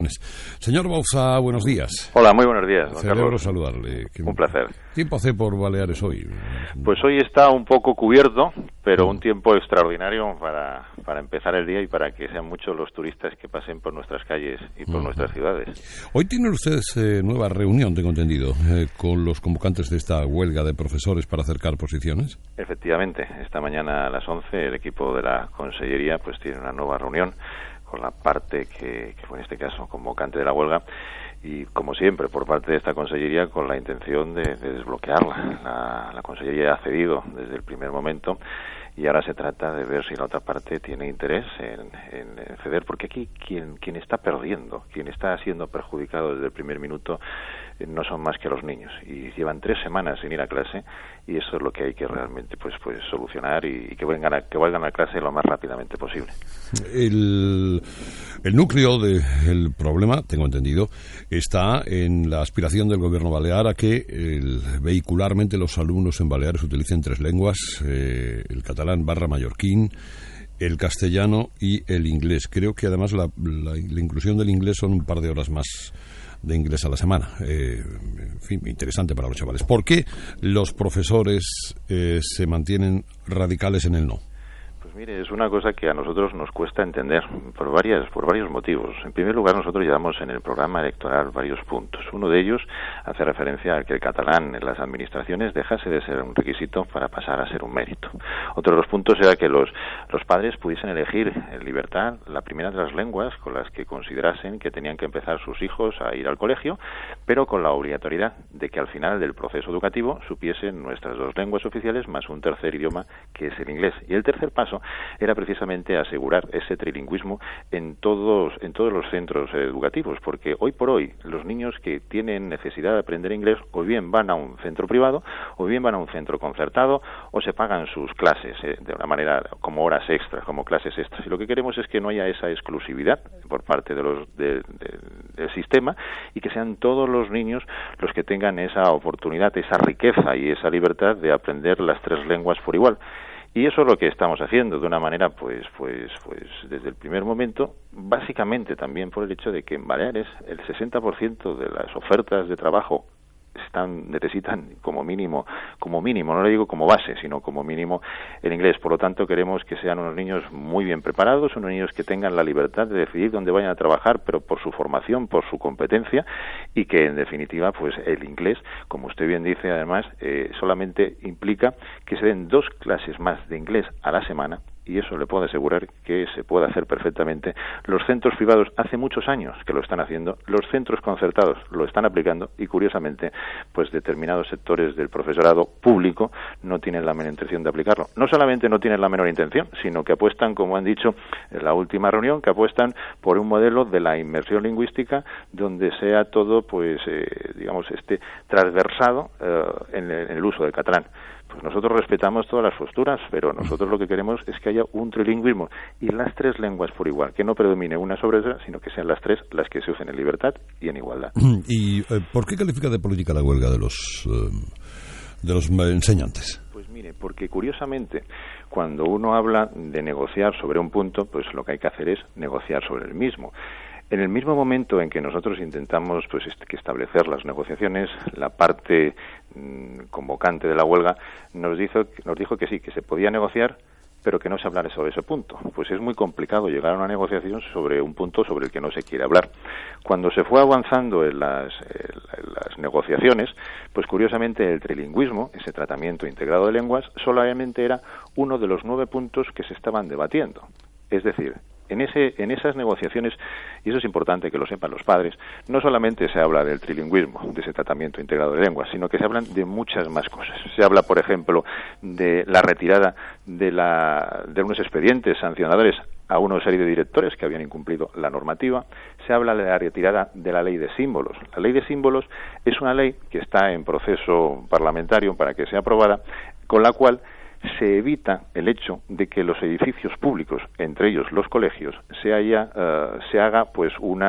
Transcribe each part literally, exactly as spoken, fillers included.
Señor Bauza, buenos días. Hola, muy buenos días, don Celebro Carlos. saludarle. ¿Qué Un placer. tiempo hace por Baleares hoy? Pues hoy está un poco cubierto, pero un tiempo extraordinario para, para empezar el día y para que sean muchos los turistas que pasen por nuestras calles y por uh-huh. nuestras ciudades. Hoy tienen ustedes eh, nueva reunión, tengo entendido, eh, con los convocantes de esta huelga de profesores para acercar posiciones. Efectivamente, esta mañana a las once el equipo de la Consellería pues tiene una nueva reunión con la parte que, que fue en este caso convocante de la huelga y, como siempre, por parte de esta Consellería con la intención de, de desbloquearla. La, la Consellería ha cedido desde el primer momento y ahora se trata de ver si la otra parte tiene interés en, en, en ceder, porque aquí quien, quien está perdiendo, quien está siendo perjudicado desde el primer minuto eh, no son más que los niños, y llevan tres semanas sin ir a clase, y eso es lo que hay que realmente pues pues solucionar y, y que vengan a, que vuelvan a clase lo más rápidamente posible. El, el núcleo del problema, tengo entendido, está en la aspiración del gobierno balear a que el, vehicularmente los alumnos en Baleares utilicen tres lenguas, eh, el catalán barra mallorquín, el castellano y el inglés. Creo que además la, la, la inclusión del inglés son un par de horas más de inglés a la semana. Eh, en fin, interesante para los chavales. ¿Por qué los profesores eh, se mantienen radicales en el no? Pues mire, es una cosa que a nosotros nos cuesta entender por varias, por varios motivos. En primer lugar, nosotros llevamos en el programa electoral varios puntos. Uno de ellos hace referencia a que el catalán en las administraciones dejase de ser un requisito para pasar a ser un mérito. Otro de los puntos era que los, los padres pudiesen elegir en libertad la primera de las lenguas con las que considerasen que tenían que empezar sus hijos a ir al colegio, pero con la obligatoriedad de que al final del proceso educativo supiesen nuestras dos lenguas oficiales más un tercer idioma que es el inglés. Y el tercer paso era precisamente asegurar ese trilingüismo en todos en todos los centros educativos, porque hoy por hoy los niños que tienen necesidad de aprender inglés o bien van a un centro privado o bien van a un centro concertado o se pagan sus clases eh, de una manera como horas extras, como clases extras. Y lo que queremos es que no haya esa exclusividad por parte de los de, de, del sistema y que sean todos los niños los que tengan esa oportunidad, esa riqueza y esa libertad de aprender las tres lenguas por igual. Y eso es lo que estamos haciendo de una manera, pues, pues, pues, desde el primer momento, básicamente también por el hecho de que en Baleares el sesenta por ciento de las ofertas de trabajo están necesitan como mínimo, como mínimo, no le digo como base, sino como mínimo el inglés. Por lo tanto, queremos que sean unos niños muy bien preparados, unos niños que tengan la libertad de decidir dónde vayan a trabajar, pero por su formación, por su competencia, y que en definitiva, pues el inglés, como usted bien dice, además, eh, solamente implica que se den dos clases más de inglés a la semana. Y eso le puedo asegurar que se puede hacer perfectamente. Los centros privados hace muchos años que lo están haciendo, los centros concertados lo están aplicando y, curiosamente, pues determinados sectores del profesorado público no tienen la menor intención de aplicarlo. No solamente no tienen la menor intención, sino que apuestan, como han dicho en la última reunión, que apuestan por un modelo de la inmersión lingüística donde sea todo, pues, eh, digamos, este transversado eh, en, el, en el uso del catalán. Pues nosotros respetamos todas las posturas, pero nosotros lo que queremos es que haya un trilingüismo y las tres lenguas por igual, que no predomine una sobre otra, sino que sean las tres las que se usen en libertad y en igualdad. ¿Y eh, por qué califica de política la huelga de los eh, de los enseñantes? Pues mire, porque curiosamente, cuando uno habla de negociar sobre un punto, pues lo que hay que hacer es negociar sobre el mismo. En el mismo momento en que nosotros intentamos pues que establecer las negociaciones, la parte mmm, convocante de la huelga nos dijo, nos dijo que sí, que se podía negociar, pero que no se hablara sobre ese punto. Pues es muy complicado llegar a una negociación sobre un punto sobre el que no se quiere hablar. Cuando se fue avanzando en las, en las negociaciones, pues curiosamente el trilingüismo, ese tratamiento integrado de lenguas, solamente era uno de los nueve puntos que se estaban debatiendo. Es decir, en ese en esas negociaciones, y eso es importante que lo sepan los padres, no solamente se habla del trilingüismo, de ese tratamiento integrado de lenguas, sino que se hablan de muchas más cosas. Se habla, por ejemplo, de la retirada de, la, de unos expedientes sancionadores a una serie de directores que habían incumplido la normativa. Se habla de la retirada de la ley de símbolos. La ley de símbolos es una ley que está en proceso parlamentario para que sea aprobada, con la cual se evita el hecho de que los edificios públicos, entre ellos los colegios, se haya uh, se haga pues una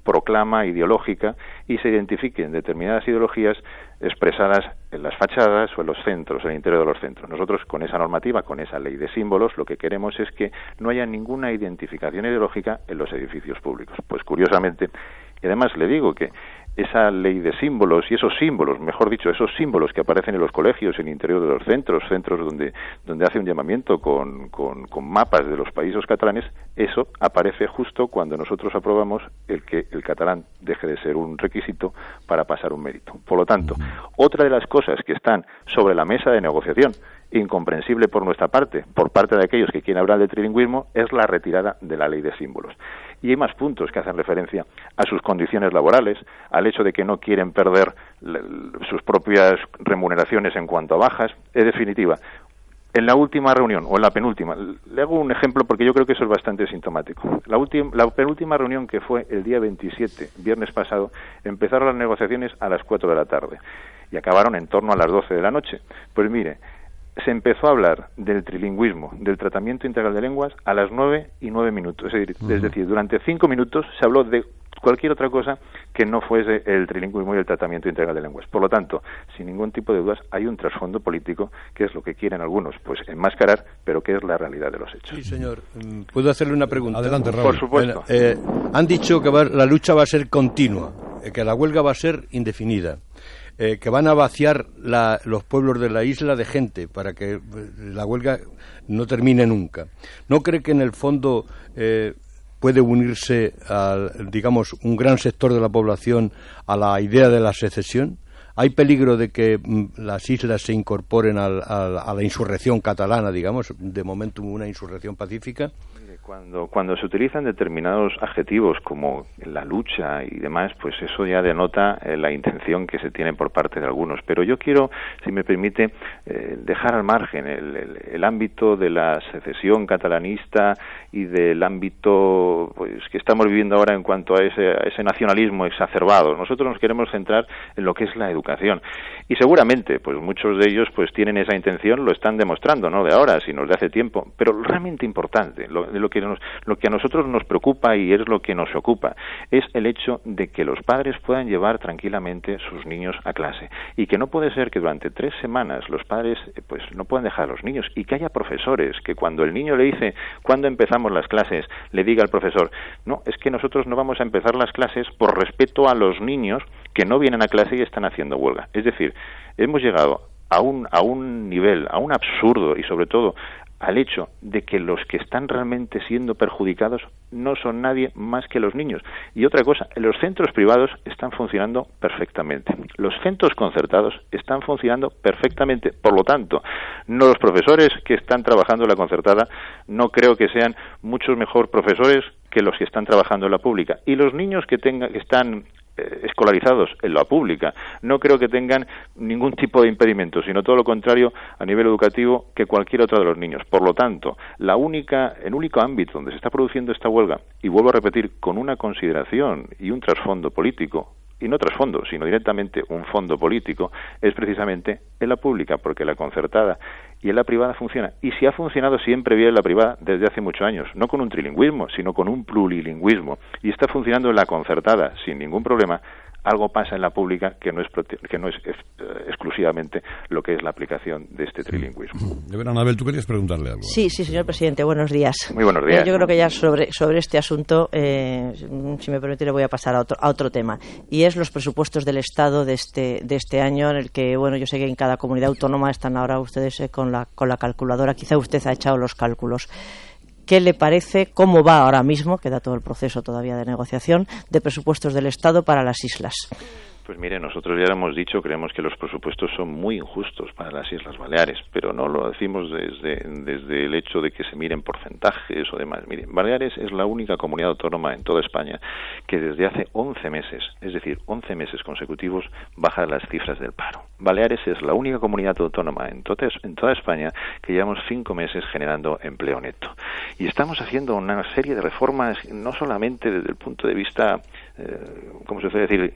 proclama ideológica y se identifiquen determinadas ideologías expresadas en las fachadas o en los centros, en el interior de los centros. Nosotros, con esa normativa, con esa ley de símbolos, lo que queremos es que no haya ninguna identificación ideológica en los edificios públicos. Pues curiosamente, y además le digo que esa ley de símbolos y esos símbolos, mejor dicho, esos símbolos que aparecen en los colegios, en el interior de los centros, centros donde, donde hace un llamamiento con, con, con mapas de los países catalanes, eso aparece justo cuando nosotros aprobamos el que el catalán deje de ser un requisito para pasar un mérito. Por lo tanto, otra de las cosas que están sobre la mesa de negociación, incomprensible por nuestra parte, por parte de aquellos que quieren hablar de trilingüismo, es la retirada de la ley de símbolos. Y hay más puntos que hacen referencia a sus condiciones laborales, al hecho de que no quieren perder sus propias remuneraciones en cuanto a bajas. En definitiva, en la última reunión, o en la penúltima, le hago un ejemplo porque yo creo que eso es bastante sintomático. La, última, la penúltima reunión, que fue el día veintisiete, viernes pasado, empezaron las negociaciones a las cuatro de la tarde y acabaron en torno a las doce de la noche. Pues mire, se empezó a hablar del trilingüismo, del tratamiento integral de lenguas, a las nueve y nueve minutos. Es decir, uh-huh. es decir, durante cinco minutos se habló de cualquier otra cosa que no fuese el trilingüismo y el tratamiento integral de lenguas. Por lo tanto, sin ningún tipo de dudas, hay un trasfondo político que es lo que quieren algunos, pues enmascarar, pero que es la realidad de los hechos. Sí, señor. ¿Puedo hacerle una pregunta? Adelante, Raúl. Por supuesto. Bueno, eh, han dicho que va, la lucha va a ser continua, eh, que la huelga va a ser indefinida. Eh, que van a vaciar la, los pueblos de la isla de gente para que la huelga no termine nunca. ¿No cree que en el fondo eh, puede unirse, a, digamos, un gran sector de la población a la idea de la secesión? ¿Hay peligro de que mm, las islas se incorporen al, al, a la insurrección catalana, digamos, de momento una insurrección pacífica? Cuando, cuando se utilizan determinados adjetivos como la lucha y demás, pues eso ya denota eh, la intención que se tiene por parte de algunos. Pero yo quiero, si me permite, eh, dejar al margen el, el, el ámbito de la secesión catalanista y del ámbito pues que estamos viviendo ahora en cuanto a ese, a ese nacionalismo exacerbado. Nosotros nos queremos centrar en lo que es la educación. Y seguramente, pues muchos de ellos pues tienen esa intención, lo están demostrando, no de ahora, sino de hace tiempo. Pero realmente importante, lo, de lo que nos, lo que a nosotros nos preocupa y es lo que nos ocupa, es el hecho de que los padres puedan llevar tranquilamente sus niños a clase y que no puede ser que durante tres semanas los padres pues no puedan dejar a los niños y que haya profesores que cuando el niño le dice ¿cuándo empezamos las clases? Le diga al profesor, no, es que nosotros no vamos a empezar las clases por respeto a los niños que no vienen a clase y están haciendo huelga. Es decir, hemos llegado a un, a un nivel, a un absurdo y sobre todo al hecho de que los que están realmente siendo perjudicados no son nadie más que los niños. Y otra cosa, los centros privados están funcionando perfectamente. Los centros concertados están funcionando perfectamente. Por lo tanto, no los profesores que están trabajando en la concertada no creo que sean muchos mejor profesores que los que están trabajando en la pública. Y los niños que tengan, que están escolarizados en la pública no creo que tengan ningún tipo de impedimento, sino todo lo contrario a nivel educativo que cualquier otro de los niños. Por lo tanto, la única, el único ámbito donde se está produciendo esta huelga, y vuelvo a repetir, con una consideración y un trasfondo político, y no trasfondo, sino directamente un fondo político, es precisamente en la pública, porque la concertada y en la privada funciona. Y si ha funcionado siempre bien en la privada desde hace muchos años, no con un trilingüismo, sino con un plurilingüismo, y está funcionando en la concertada sin ningún problema, algo pasa en la pública que no es que no es exclusivamente lo que es la aplicación de este trilingüismo. De ver, Anabel, ¿tú querías preguntarle algo? Sí, sí, señor presidente, buenos días. Muy buenos días. Eh, yo creo que ya sobre, sobre este asunto, eh, si me permite, le voy a pasar a otro, a otro tema, y es los presupuestos del Estado de este, de este año, en el que, bueno, yo sé que en cada comunidad autónoma están ahora ustedes eh, con, la, con la calculadora, quizá usted ha echado los cálculos. ¿Qué le parece, cómo va ahora mismo, queda todo el proceso todavía de negociación, de presupuestos del Estado para las islas? Pues mire, nosotros ya lo hemos dicho, creemos que los presupuestos son muy injustos para las Islas Baleares, pero no lo decimos desde, desde el hecho de que se miren porcentajes o demás. Mire, Baleares es la única comunidad autónoma en toda España que desde hace once meses, es decir, once meses consecutivos, baja las cifras del paro. Baleares es la única comunidad autónoma en toda, en toda España que llevamos cinco meses generando empleo neto. Y estamos haciendo una serie de reformas, no solamente desde el punto de vista, eh, ¿cómo se suele decir?,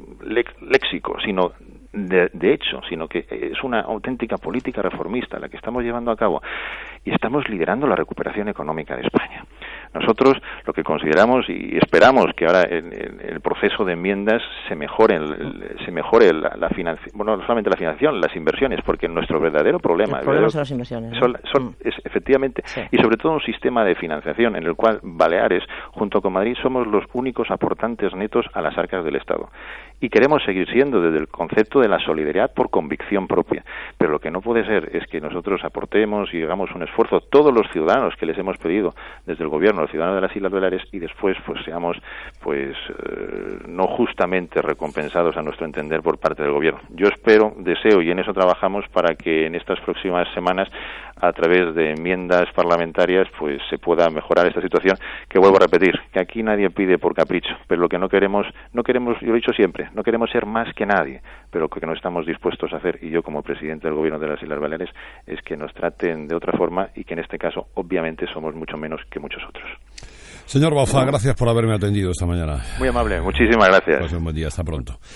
léxico, sino de, de hecho, sino que es una auténtica política reformista la que estamos llevando a cabo y estamos liderando la recuperación económica de España. Nosotros lo que consideramos y esperamos que ahora en, en el proceso de enmiendas se mejore, el, se mejore la, la financiación, bueno, no solamente la financiación, las inversiones, porque nuestro verdadero problema, el problema verdadero, son las inversiones, ¿no? son, son, mm. es, efectivamente, sí. Y sobre todo un sistema de financiación en el cual Baleares, junto con Madrid, somos los únicos aportantes netos a las arcas del Estado. Y queremos seguir siendo desde el concepto de la solidaridad por convicción propia. Pero lo que no puede ser es que nosotros aportemos y hagamos un esfuerzo, todos los ciudadanos que les hemos pedido desde el gobierno, los ciudadanos de las Islas Baleares, y después pues seamos pues eh, no justamente recompensados a nuestro entender por parte del gobierno. Yo espero, deseo y en eso trabajamos para que en estas próximas semanas, a través de enmiendas parlamentarias, pues se pueda mejorar esta situación, que vuelvo a repetir, que aquí nadie pide por capricho, pero lo que no queremos, no queremos, yo lo he dicho siempre, no queremos ser más que nadie, pero lo que no estamos dispuestos a hacer, y yo como presidente del gobierno de las Islas Baleares, es que nos traten de otra forma y que en este caso obviamente somos mucho menos que muchos otros. Señor Bauzá, gracias por haberme atendido esta mañana. Muy amable, muchísimas gracias. Pues un buen día, hasta pronto.